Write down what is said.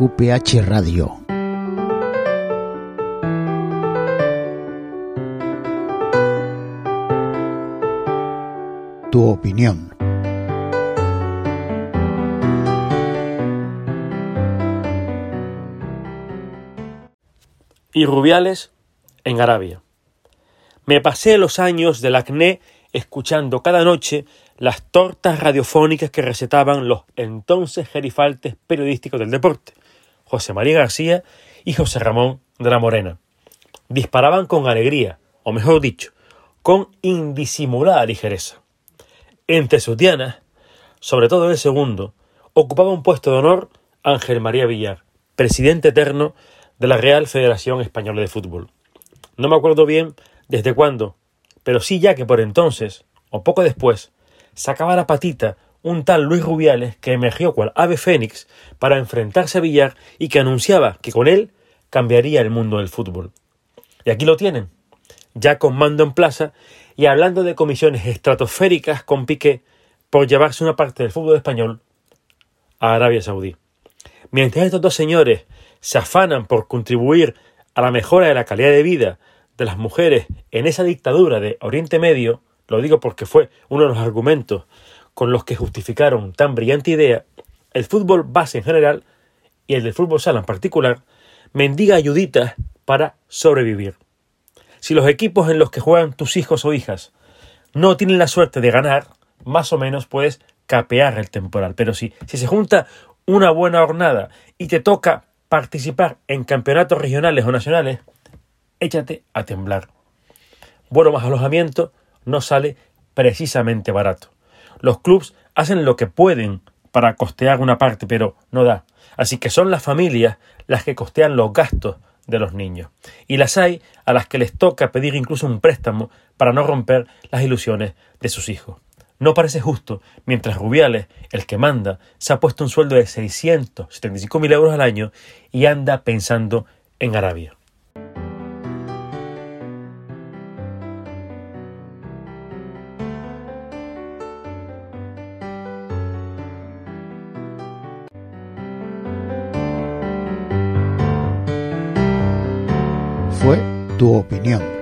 QPH Radio. Tu opinión. Y Rubiales en Arabia. Me pasé los años del acné escuchando cada noche las tortas radiofónicas que recetaban los entonces gerifaltes periodísticos del deporte, José María García y José Ramón de la Morena. Disparaban con alegría, o mejor dicho, con indisimulada ligereza. Entre sus dianas, sobre todo el segundo, ocupaba un puesto de honor Ángel María Villar, presidente eterno de la Real Federación Española de Fútbol. No me acuerdo bien desde cuándo, pero sí ya que por entonces, o poco después, sacaba la patita un tal Luis Rubiales que emergió cual ave fénix para enfrentarse a Villar y que anunciaba que con él cambiaría el mundo del fútbol. Y aquí lo tienen, ya con mando en plaza y hablando de comisiones estratosféricas con Piqué por llevarse una parte del fútbol español a Arabia Saudí. Mientras estos dos señores se afanan por contribuir a la mejora de la calidad de vida de las mujeres en esa dictadura de Oriente Medio, lo digo porque fue uno de los argumentos con los que justificaron tan brillante idea, el fútbol base en general y el del fútbol sala en particular mendiga ayuditas para sobrevivir. Si los equipos en los que juegan tus hijos o hijas no tienen la suerte de ganar, más o menos puedes capear el temporal, pero si se junta una buena jornada y te toca participar en campeonatos regionales o nacionales, échate a temblar. Bueno, más alojamiento no sale precisamente barato. Los clubs hacen lo que pueden para costear una parte, pero no da. Así que son las familias las que costean los gastos de los niños. Y las hay a las que les toca pedir incluso un préstamo para no romper las ilusiones de sus hijos. No parece justo, mientras Rubiales, el que manda, se ha puesto un sueldo de 675.000 euros al año y anda pensando en Arabia. Fue tu opinión.